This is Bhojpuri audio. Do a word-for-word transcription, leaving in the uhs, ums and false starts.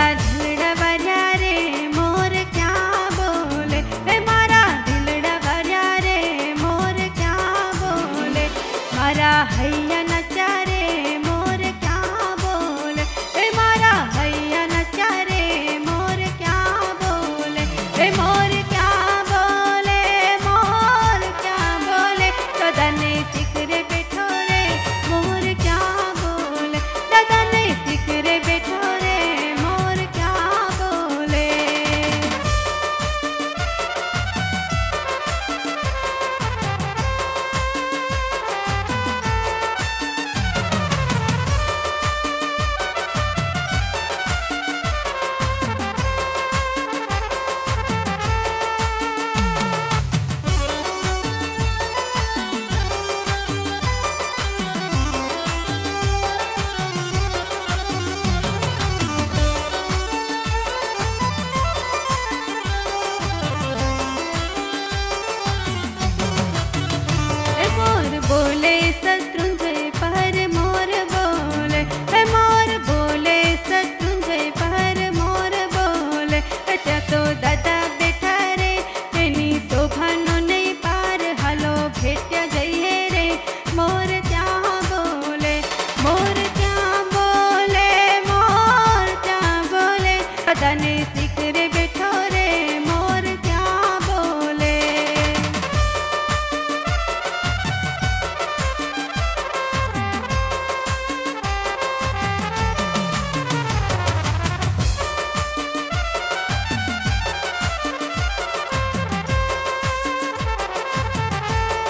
दिलड़ा बजा रे मोर क्या बोले, ए मारा दिलड़ा बजा रे मोर क्या बोले, मारा हैया नचा रे मोर क्या बोले, ए मारा हैया नचा रे मोर क्या बोले, ए मोर क्या बोले, मोर क्या बोले, सदने सिकरे बैठो रे मोर क्या बोले, सदने सिकरे बैठो रे मोर क्या बोले। ए मोर बोले शत्रुंजय पर मोर बोले, ए मोर बोले शत्रुंजय पर मोर बोले, अच्छा तो दादा बेटा रे तेनी शोभानो नहीं पार हलो भेट्या जइए रे मोर क्या बोले, मोर क्या बोले, मोर क्या बोले, सदने सिकरे